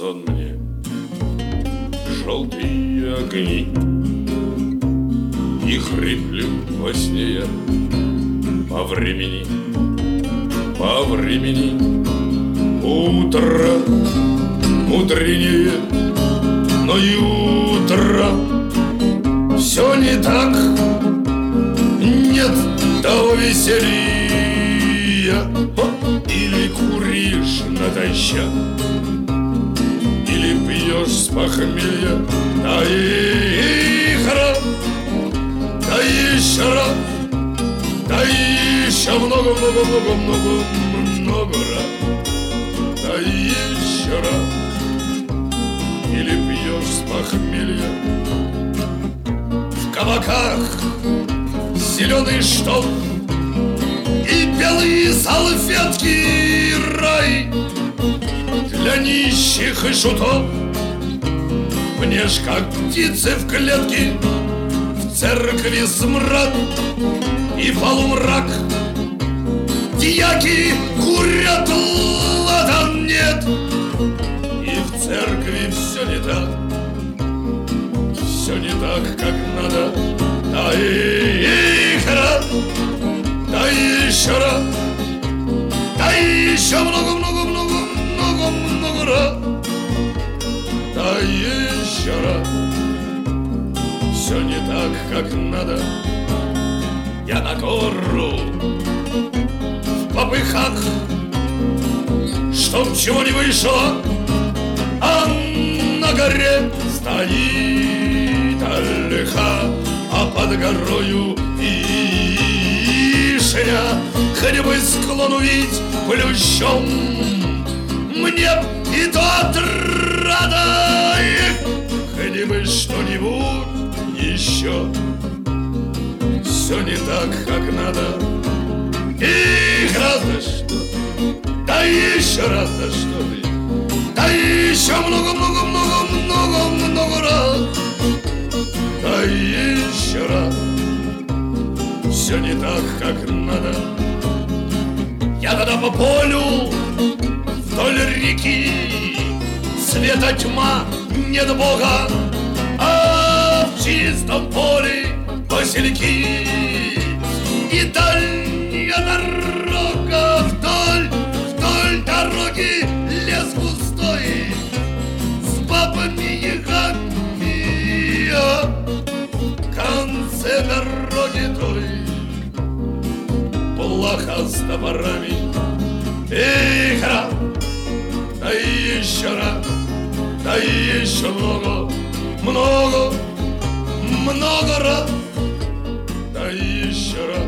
сон мне желтые огни, и хриплю во сне я по времени, утро мудренее, но и утро все не так, нет того веселья. Или куришь натощак, или пьешь с похмелья, да еще раз, да еще много раз, да еще раз. Или пьешь с похмелья в кабаках зеленый штоф и белые салфетки, рай для нищих и шутов. Мне ж как птицы в клетке, в церкви смрад и полумрак. Дьяки курят, ладан нет, и в церкви все не так, как надо. Да и еще раз, да еще много раз, да еще раз. Все не так, как надо. Я на гору в попыхах, чтоб чего не вышло, а на горе стоит ольха, а под горою вишня. Хоть бы склон увидеть плющом, мне и то отрада. Хоть бы что-нибудь еще. Все не так, как надо. И раз, да что ты, да еще раз, да что ты, да еще много раз, да еще раз. Все не так, как надо. Я тогда по полю вдоль реки, света тьма, нет Бога, а в чистом поле васильки. И дальняя дорога, вдоль дороги лес густой с бабами-ягами, а в конце дороги той плаха с топорами. Эх, раз, да еще раз, да еще много раз, да еще раз.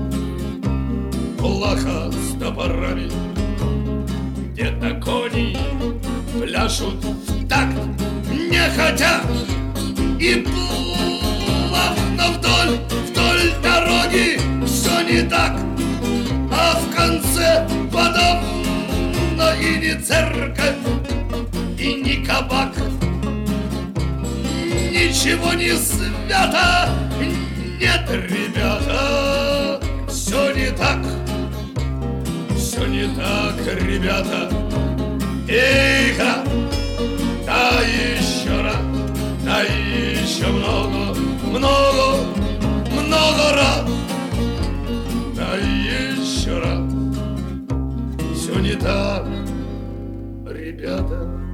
Плаха с топорами. Где-то кони пляшут в такт, не хотят, и плавно вдоль дороги все не так, а в конце подавно и не церковь, и не кабак, ничего не свято. Нет, ребята, все не так, ребята. Эх, да еще раз, да еще много раз, да еще раз. Все не так, ребята.